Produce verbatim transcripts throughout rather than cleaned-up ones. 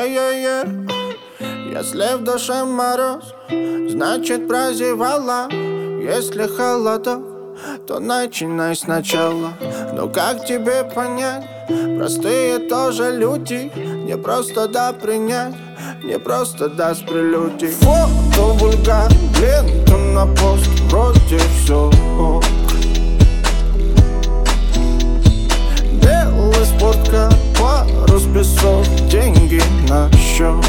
е-е-е. Если в душе мороз, значит прозевала. Если холодок, то начинай сначала. Но как тебе понять? Простые тоже люди. Не просто да принять, не просто да с прелюдий. Фото вульгар, ленту на пост, вроде все. Белый спорткар, пару с песок, деньги на счет.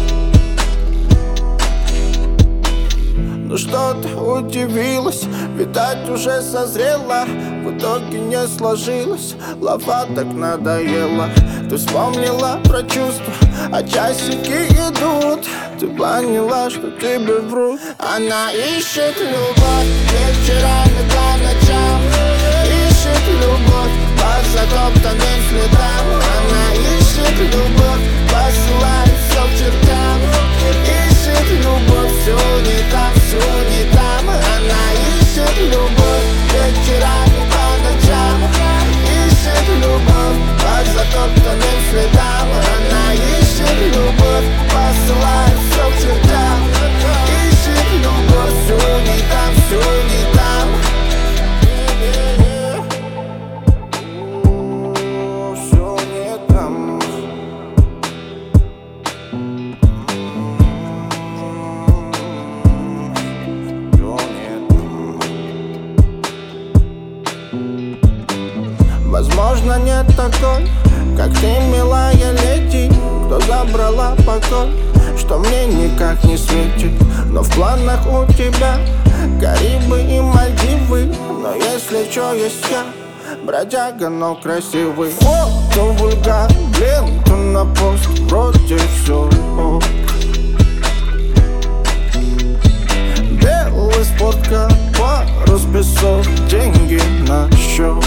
Ну что ты удивилась, видать уже созрела. В итоге не сложилось, лава так надоела. Ты вспомнила про чувства, а часики идут. Ты поняла, что тебе врут. Она ищет любовь вечерами по ночам. Ищет любовь по затоптанным следам. Она ищет любовь, посылает все к чертям. Ищет любовь, все не там, все не там. Она ищет любовь вечерами по ночам. Ищет любовь по затоптанным следам. Она ищет любовь, посылает все к чертям. Ищет любовь, все не там, все не там. Все не там. Возможно, нет такой, как ты, милая леди, кто забрала покой, что мне никак не светит. Но в планах у тебя Карибы и Мальдивы. Но если чё, есть я, бродяга, но красивый. Фото вульгар, ленту на пост, вроде все. Белый спорткар, пару с песок, деньги на счет.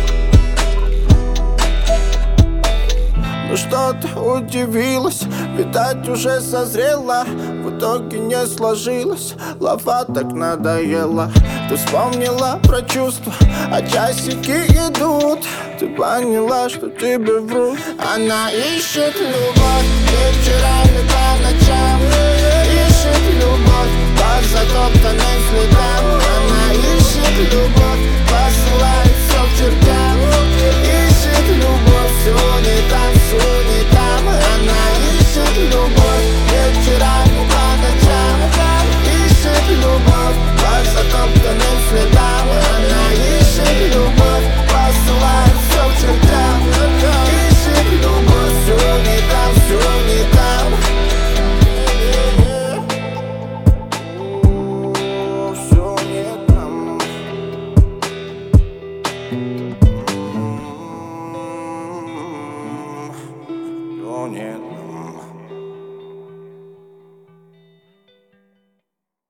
Ну что ты удивилась, видать уже созрела. В итоге не сложилось, лава так надоела. Ты вспомнила про чувства, а часики идут. Ты поняла, что тебе врут. Она ищет любовь вечерами по ночам. Ищет любовь по затоптанным следам. Она ищет любовь, посылает все к чертям. Ищет любовь, все не там, все не там. Она ищет любовь вечерами по ночам. Ищет любовь по затоптанным следам. Она ищет любовь, посылает все к чертям. Ищет любовь, все не там, все не там. Все не там. Все нет.